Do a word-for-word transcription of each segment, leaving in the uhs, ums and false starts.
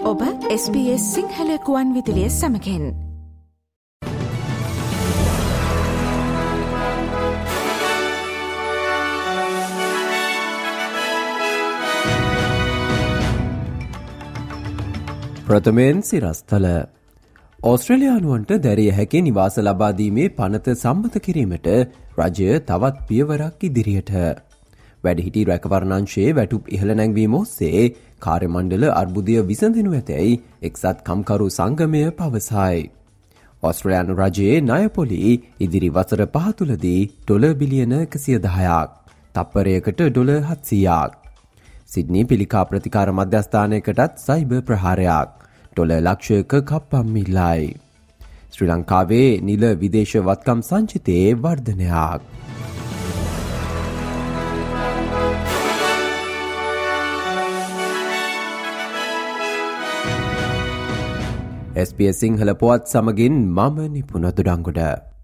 ඔබ S B S Sinhala කුවන් විදුලිය සමගින්. ප්‍රථමයෙන් සිරස්තල. ඕස්ට්‍රේලියානුවන්ට දැරිය හැකි නිවාස ලබා දීමේ පනත සම්මත කිරීමට රජය තවත් පියවරක් ඉදිරියට. වැඩිහිටි රැකවරණංශයේ වැටුප් ඉහළ නැංවීම ඔස්සේ කාර්යමණ්ඩල අර්බුදය විසඳෙනු ඇතැයි එක්සත් කම්කරු සංගමය පවසයි. ඕස්ට්‍රේලියානු රජයේ ණයපොලි ඉදිරි වසර පහ තුළදී ඩොලර් බිලියන එකසිය දහයක්, තප්පරයකට ඩොලර් හත්සීයක්. සිඩ්නි පිළිකා ප්‍රතිකාර මධ්‍යස්ථානයකටත් සයිබර් ප්‍රහාරයක්, ඩොලර් ලක්ෂයක කප්පම් මිල්ලයි. ශ්‍රී ලංකාවේ නිල විදේශ වත්කම් සංචිතයේ වර්ධනයක්. එස් බී එස් සිංහල පුවත් සමගින් මම නිපුණ දුඩංගොඩ.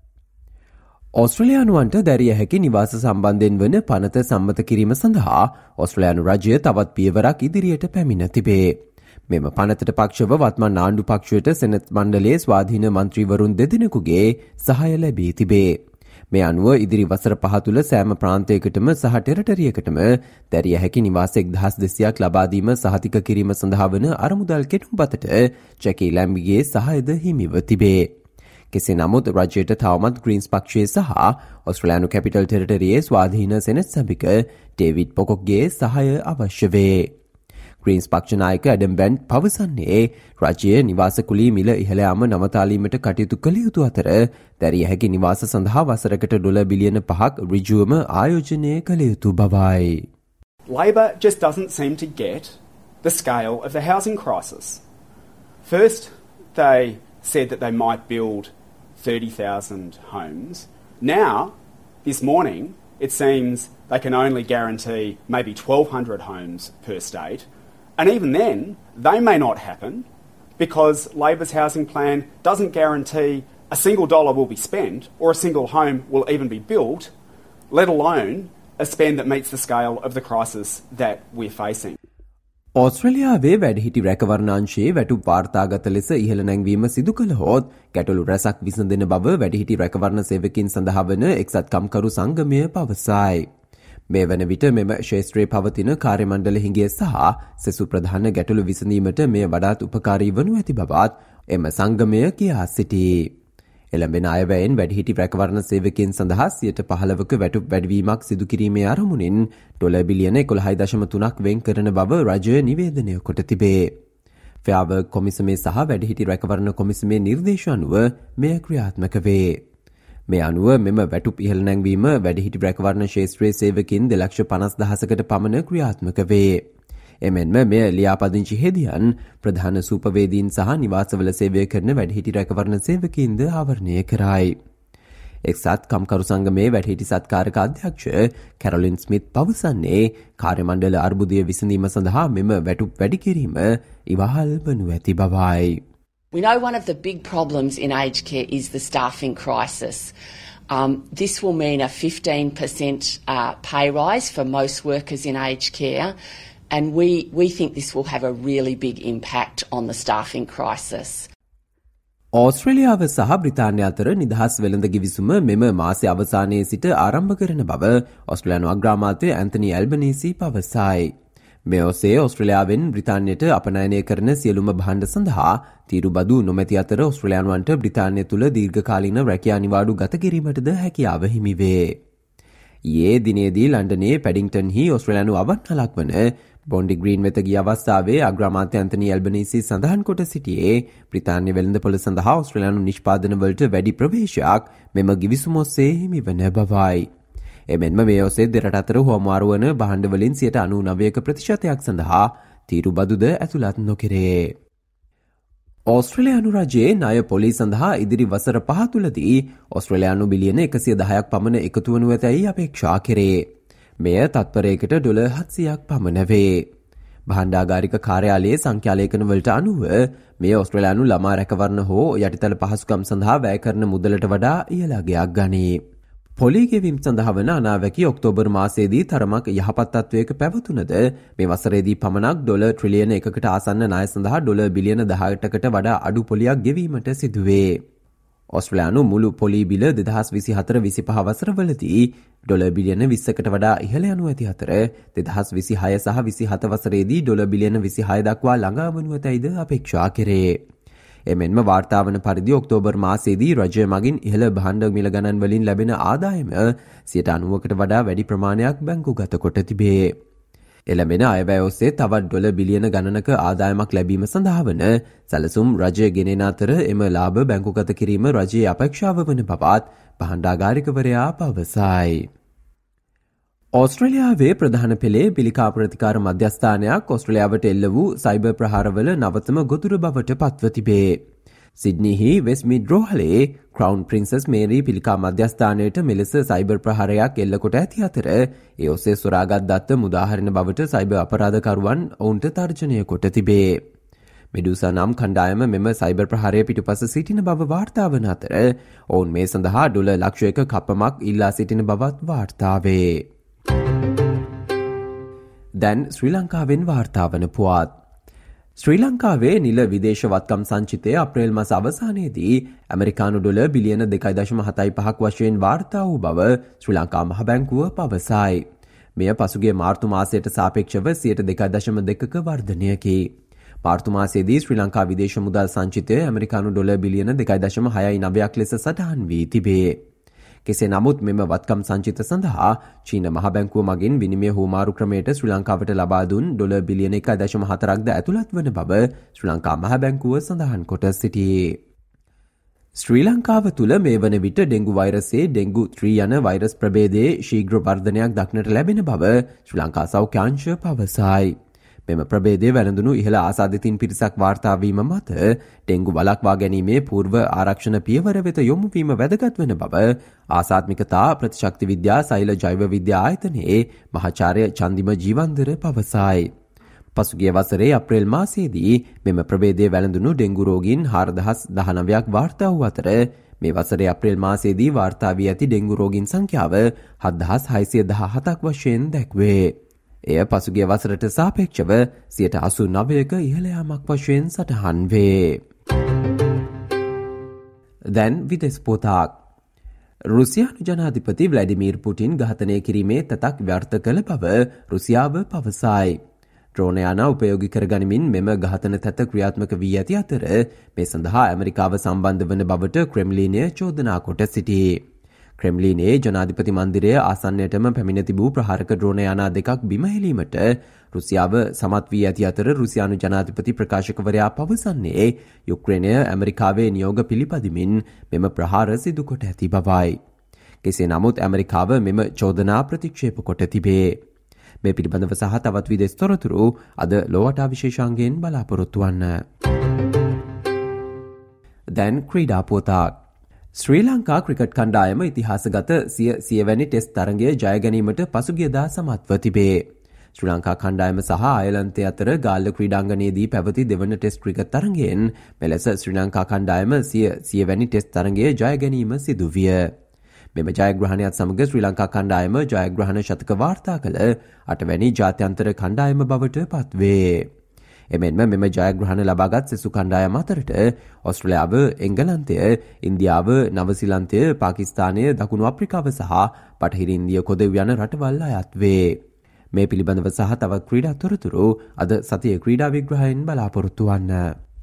ඕස්ට්‍රේලියානුවන්ට දැරිය හැකි නිවාස සම්බන්ධයෙන් වන පනත සම්මත කිරීම සඳහා ඕස්ට්‍රේලියානු රජය තවත් පියවරක් ඉදිරියට පැමිණ තිබේ. මෙම පනතට පක්ෂව වත්මන් ආණ්ඩු පක්ෂයට සෙනත් මණ්ඩලයේ ස්වාධීන මන්ත්‍රීවරුන් දෙදෙනෙකුගේ සහාය ලැබී තිබේ. මේ අනුව ඉදිරි වසර පහ තුළ සෑම ප්‍රාන්තයකටම සහ ටෙරටරියකටම දැරිය හැකි නිවාස එක්දහස් දෙසියක් ලබා දීම සහතික කිරීම සඳහා වන අරමුදල් කෙටුම්පතට ජැකී ලැම්බිගේ සහායද හිමිව තිබේ. කෙසේ නමුත් රජයට තවමත් ග්‍රීන්ස් පක්ෂයේ සහ ඔස්ට්‍රේලියානු කැපිටල් ටෙරටරියේ ස්වාධීන සෙනෙට් සභික ඩේවිඩ් පොකොක්ගේ සහාය අවශ්‍ය වේ. ග්‍රීන්ස් පක්ෂ නායක ඇඩම් බැන්ඩ් පවසන්නේ රජය නිවාස කුලී මිල ඉහළ යාම නවතාලීමට කටයුතු කළ යුතු අතර දැරිය හැකි නිවාස සඳහා වසරකට ඩොලර් බිලියන පහක් ඍජුවම ආයෝජනය කළ යුතු බවයි. Labor just doesn't seem to get the scale of the housing crisis. First, they said that they might build thirty thousand homes. Now, this morning, it seems they can only guarantee maybe twelve hundred homes per state. And even then, they may not happen because Labor's housing plan doesn't guarantee a single dollar will be spent or a single home will even be built, let alone a spend that meets the scale of the crisis that we're facing. ඕස්ට්‍රේලියාවේ වැඩිහිටි රැකවරණාංශයේ වැටුප් වාර්තාගත ලෙස ඉහළ නැංවීම සිදු කළහොත් ගැටලු රැසක් විසඳෙන බව වැඩිහිටි රැකවරණ සේවකින් සඳහා වන එක්සත් කම්කරු සංගමය පවසයි. මේ වන විට මෙම ශේෂ්ත්‍රයේ පවතින කාර්යමණ්ඩල හිඟය සහ සෙසු ප්‍රධාන ගැටලු විසඳීමට මෙය වඩාත් උපකාරී වනු ඇති බවත් එම සංගමය කියා සිටී. එළඹෙන අයවැයෙන් වැඩිහිටි රැකවරණ සේවකයන් සඳහා සියයට පහළවක වැටුප් වැඩිවීමක් සිදු කිරීමේ අරමුණින් ඩොලර් බිලියන එකොළහයි දශම තුනක් වෙන් කරන බව රජය නිවේදනය කොට තිබේ. ෆෙයාවර්ක් කොමිසමේ සහ වැඩිහිටි රැකවරණ කොමිසමේ නිර්දේශ අනුව මෙය ක්‍රියාත්මක වේ. මේ අනුව මෙම වැටුප් ඉහළ නැංවීම වැඩිහිටි රැකවරණ ශේෂ්ත්‍රයේ සේවකින් දෙලක්ෂ පනස් දහසකට පමණ ක්‍රියාත්මක වේ. එමෙන්ම මෙය ලියාපදිංචි හෙදියන් ප්‍රධාන සූපවේදීන් සහ නිවාසවල සේවය කරන වැඩිහිටි රැකවරණ සේවකීන්ද ආවරණය කරයි. එක්සත් කම්කරු සංගමේ වැඩිහිටි සත්කාරක අධ්‍යක්ෂ කැරොලින් ස්මිත් පවසන්නේ කාර්යමණ්ඩල අර්බුදය විසඳීම සඳහා මෙම වැටුප් වැඩි කිරීම ඉවහල් වනු ඇති බවයි. We know one of the big problems in aged care is the staffing crisis. Um, this will mean a fifteen percent uh, pay rise for most workers in aged care, and we, we think this will have a really big impact on the staffing crisis. ඕස්ට්‍රේලියාව සහ බ්‍රිතාන්‍ය අතර නිදහස් වෙළඳ ගිවිසුම මෙම මාසයේ අවසානයේ සිට ආරම්භ කරන බව ඕස්ට්‍රේලියානු අග්‍රාමාත්‍ය ඇන්තනි ඇල්බනීසි පවසයි. මේ ඔස්සේ ඕස්ට්‍රේලියාවෙන් බ්‍රිතාන්‍යයට අපනයනය කරන සියලුම භාණ්ඩ සඳහා තීරුබදු නොමැති අතර ඕස්ට්‍රේලියානුවන්ට බ්‍රිතාන්‍ය තුළ දීර්ඝකාලීන රැකියා නිවාඩු ගත කිරීමටද හැකියාව හිමි වේ. ඊයේ දිනේදී ලන්ඩනයේ පැඩින්ග්ටන්හි ඕස්ට්‍රේලියානු අවන්හලක් වන බොන්ඩි ග්‍රීන් වෙත ගිය අවස්ථාවේ අග්‍රාමාත්‍ය ඇන්තනි ඇල්බනීසි සඳහන් කොට සිටියේ බ්‍රිතාන්‍ය වෙළඳපොළ සඳහා ඕස්ට්‍රේලියානු නිෂ්පාදනවලට වැඩි ප්‍රවේශයක් මෙම ගිවිසුම ඔස්සේ හිමිවන බවයි. එමෙන්ම මේ ඔස්සේ දෙරට අතර හුවමාරු වන භාණ්ඩවලින් සියයට අනූනවයක ප්‍රතිශතයක් සඳහා තීරුබදුද ඇතුළත් නොකෙරේ. ඕස්ට්‍රේලියානු රජයේ ණය පොලි සඳහා ඉදිරි වසර පහ තුළදී ඕස්ට්‍රේලියානු බිලියන එකසිය දහයක් පමණ එකතු වනු ඇතැයි අපේක්ෂා කෙරේ. මෙය තත්පරයකට ඩොලර් හත්සියක් පමණ වේ. භාණ්ඩාගාරික කාර්යාලයේ සංඛ්‍යාලේඛන වලට අනුව මේ ඕස්ට්‍රේලියානු ළමා රැකවරණ හෝ යටිතල පහසුකම් සඳහා වැය කරන මුදලට වඩා ඉහළ අගයක් ගනී. පොලී ගෙවීම් සඳහා වන අනාවැකි ඔක්තෝබර් මාසයේදී තරමක් යහපත් තත්වයක පැවතුනද මේ වසරේදී පමණක් ඩොලර් ට්‍රිලියන එකකට ආසන්න ණය සඳහා ඩොලර් බිලියන දහඅටකට වඩා අඩු පොලියක් ගෙවීමට සිදුවේ. ඔස්ට්‍රේලියානු මුළු පොලී බිල දෙදහස් විසිහතර විසිපහ වසරවලදී ඩොලර් බිලියන විස්සකට වඩා ඉහළ යනු ඇති අතර දෙදහස් විසිහය සහ විසිහත වසරේදී ඩොලර් බිලියන විසිහය දක්වා ළඟා වනු ඇතැයිද අපේක්ෂා කෙරේ. එමෙන්ම වාර්තාවන පරිදි ඔක්තෝබර් මාසයේදී රජය මගින් ඉහළ භාණ්ඩ මිල ගණන් වලින් ලැබෙන ආදායම සියයට අනූවකට වඩා වැඩි ප්‍රමාණයක් බැංකුගත කොට තිබේ. එළඹෙන අයවැය ඔස්සේ තවත් ඩොලර් බිලියන ගණනක ආදායමක් ලැබීම සඳහා වන සැලසුම් රජය ගෙනෙන අතර එම ලාභ බැංකුගත කිරීම රජයේ අපේක්ෂාව වන බවත් භාණ්ඩාගාරිකවරයා පවසයි. ඕස්ට්‍රේලියාවේ ප්‍රධාන පෙළේ පිළිකා ප්‍රතිකාර මධ්‍යස්ථානයක් ඕස්ට්‍රේලියාවට එල්ල වූ සයිබර් ප්‍රහාරවල නවතම ගොදුර බවට පත්ව තිබේ. සිඩ්නිහි වෙස්ට්මීඩ් රෝහලේ ක්‍රවුන් ප්‍රින්සස් මේරි පිළිකා මධ්‍යස්ථානයට මෙලෙස සයිබර් ප්‍රහාරයක් එල්ල කොට ඇති අතර ඒ ඔස්සේ සොරාගත් දත්ත මුදාහරින බවට සයිබර් අපරාධකරුවන් ඔවුන්ට තර්ජනය කොට තිබේ. මෙඩුසා නම් කණ්ඩායම මෙම සයිබර් ප්‍රහාරය පිටුපස සිටින බව වාර්තා වන අතර ඔවුන් මේ සඳහා ඩොලර් ලක්ෂයක කප්පමක් ඉල්ලා සිටින බවත් වාර්තා වේ. දැන් ශ්‍රී ලංකාවෙන් වාර්තා වන පුවත්. ශ්‍රී ලංකාවේ නිල විදේශ වත්කම් සංචිතය අප්‍රේල් මාස අවසානයේදී ඇමරිකානු ඩොලර් බිලියන දෙකයි දශම හතයි පහක් වශයෙන් වාර්තා වූ බව ශ්‍රී ලංකා මහ බැංකුව පවසයි. මෙය පසුගිය මාර්තු මාසයට සාපේක්ෂව සියයට දෙකයි දශම දෙකක වර්ධනයකි. මාර්තු මාසයේදී ශ්‍රී ලංකා විදේශ මුදල් සංචිතය ඇමරිකානු ඩොලර් බිලියන දෙකයි දශම හයයි නවයක් ලෙස සටහන් වී තිබේ. කෙසේ නමුත් මෙම වත්කම් සංචිත සඳහා චීන මහ බැංකුව මගින් විනිමය හුවමාරු ක්‍රමයට ශ්‍රී ලංකාවට ලබා දුන් ඩොලර් බිලියන එකයි දශම හතරක්ද ඇතුළත් වන බව ශ්‍රී ලංකා මහ බැංකුව සඳහන් කොට සිටියේ. ශ්‍රී ලංකාව තුළ මේ වන විට ඩෙංගු වෛරසයේ ඩෙංගු ත්‍රී යන වෛරස් ප්‍රභේදයේ ශීඝ්‍ර වර්ධනයක් දක්නට ලැබෙන බව ශ්‍රී ලංකා සෞඛ්‍යාංශ පවසයි. මෙම ප්‍රභේදයේ වැළඳුණු ඉහළ ආසාදිතින් පිරිසක් වාර්තා වීම මත ඩෙංගු වළක්වා ගැනීමේ පූර්ව ආරක්ෂණ පියවර වෙත යොමු වීම වැදගත් වන බව ආසාත්මිකතා ප්‍රතිශක්ති විද්‍යා සෛල ජෛව විද්‍යා ආයතනයේ මහාචාර්ය චන්දිම ජීවන්දර පවසයි. පසුගිය වසරේ අප්‍රේල් මාසයේදී මෙම ප්‍රභේදයේ වැළඳුණු ඩෙංගු රෝගීන් හාරදහස් දහනවයක් වාර්තා වූ අතර මේ වසරේ අප්‍රේල් මාසයේදී වාර්තා වී ඇති ඩෙංගු රෝගීන් සංඛ්‍යාව හත්දහස් හයසිය දහහතක් වශයෙන් දැක්වේ. එය පසුගිය වසරට සාපේක්ෂව සියයට අසූ නවයක ඉහළ යාමක් වශයෙන් සටහන් වේ. දැන් විදෙස් පොතක්. රුසියානු ජනාධිපති ව්ලැඩිමීර් පුටින් ඝාතනය කිරීමේ තතක් ව්‍යර්ථ කළ බව රුසියාව පවසයි. ඩ්‍රෝන යාන උපයෝගී කරගනිමින් මෙම ඝාතන තැත ක්‍රියාත්මක වී ඇති අතර මේ සඳහා ඇමරිකාව සම්බන්ධ වන බවට ක්‍රෙම්ලිනය චෝදනා කොට සිටී. ක්‍රෙම්ලිනයේ ජනාධිපති මන්දිරය ආසන්නයටම පැමිණ තිබූ ප්‍රහාරක ඩ්‍රෝන යානා දෙකක් බිම හෙලීමට රුසියාව සමත් වී ඇති අතර රුසියානු ජනාධිපති ප්‍රකාශකවරයා පවසන්නේ යුක්‍රේනය ඇමරිකාවේ නියෝග පිළිපදිමින් මෙම ප්‍රහාර සිදු කොට ඇති බවයි. කෙසේ නමුත් ඇමරිකාව මෙම චෝදනා ප්‍රතික්ෂේප කොට තිබේ. මේ පිළිබඳව සහ තවත් විදෙස් තොරතුරු අද ලෝවටා විශේෂාංගයෙන් බලාපොරොත්තු වන්න. දැන් ක්‍රීඩා පුවතක්. ශ්‍රී ලංකා ක්‍රිකට් කණ්ඩායම ඉතිහාසගත සිය සියවැනි ටෙස්ට් තරගය ජය ගැනීමට පසුගියදා සමත්ව තිබේ. ශ්‍රී ලංකා කණ්ඩායම සහ අයර්ලන්තය අතර ගාල්ල ක්‍රීඩාංගණයේදී පැවති දෙවන ටෙස්ට් ක්‍රිකට් තරගයෙන් මෙලෙස ශ්‍රී ලංකා කණ්ඩායම සිය සියවැනි ටෙස්ට් තරගය ජය ගැනීම සිදු විය. මෙම ජයග්‍රහණයත් සමග ශ්‍රී ලංකා කණ්ඩායම ජයග්‍රහණ ශතක වාර්තා කළ අටවැනි ජාත්‍යන්තර කණ්ඩායම බවට පත්වේ. එමෙන්ම මෙම ජයග්‍රහණ ලබාගත් සෙසු කණ්ඩායම අතරට ඔස්ට්‍රේලියාව, එංගලන්තය, ඉන්දියාව, නවසීලන්තය, පාකිස්තානය, දකුණු අප්‍රිකාව සහ බටහිර ඉන්දිය කොදෙව් යන රටවල් අයත් වේ. මේ පිළිබඳව සහ තවත් ක්‍රීඩා තොරතුරු අද සතියේ ක්‍රීඩා විග්‍රහයෙන් බලාපොරොත්තු වන්න.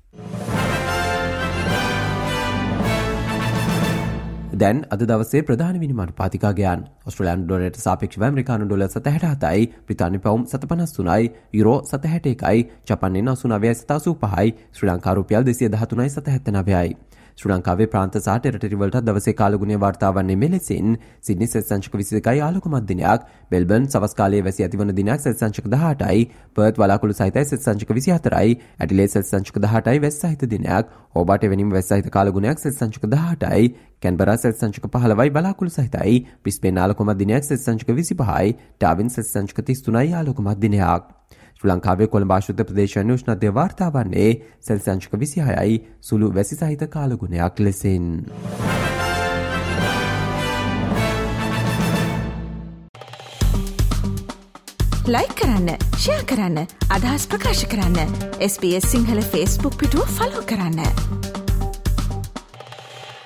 දැන් අද දවසේ ප්‍රධාන විනිමය අනුපාතිකාගයන් ඔස්ට්‍රේලියානු ඩොලරයට සාපේක්ෂව ඇමරිකානු ඩොලර් සතහැට හතයි, බ්‍රිතාන්‍ය පවුම් සත පනස් තුනයි, යුරෝ සතහැට එකයි, ජපාන් යෙන් අසූ නවයයි සත අසූ පහයි, ශ්‍රී ලංකා රුපියල් දෙසිය දහතුනයි සත හැත්තෑ නවයයි. ශ්‍රී ලංකාවේ ප්‍රාන්ත සහ ටෙරිටරි වලට දවසේ කාලගුණය වාර්තා වන්නේ මෙලෙසින් සිඩ්නි සෙල්සියස් විසි දෙකයි ආලෝකමත් දිනයක්, මෙල්බර්න් සවස් කාලයේ වැසි ඇතිවන දිනයක් සෙල්සියස් දහඅටයි, පර්ත් වලාකුළු සහිතයි සෙල්සියස් විසි හතරයි, ඇඩිලේඩ් සෙල්සියස් දහඅටයි වැසි සහිත දිනයක්, හෝබාට් එවැනිම වැසි සහිත කාලගුණයක් සෙල්සියස් දහඅටයි, කැන්බරා සෙල්සියස් පහළොවයි බලාකුළු සහිතයි, බ්‍රිස්බේන් ආලෝකමත් දිනයක් සෙල්සියස් විසි පහයි, ඩාවින් සෙල්සියස් තිස් තුනයි ආලෝකමත් දිනයක්. ශ්‍රී ලංකාවේ කොළඹ ආශ්‍රිත ප්‍රදේශයන් උෂ්ණත්වය වාර්තා වන්නේ සෙල්සියස් විසිහයයි සුළු වැසි සහිත කාලගුණයක් ලෙසින්. ලයික් කරන්න, ෂෙයා කරන්න, අදහස් ප්‍රකාශ කරන්න. S B S Sinhala Facebook පිටුව ෆලෝ කරන්න.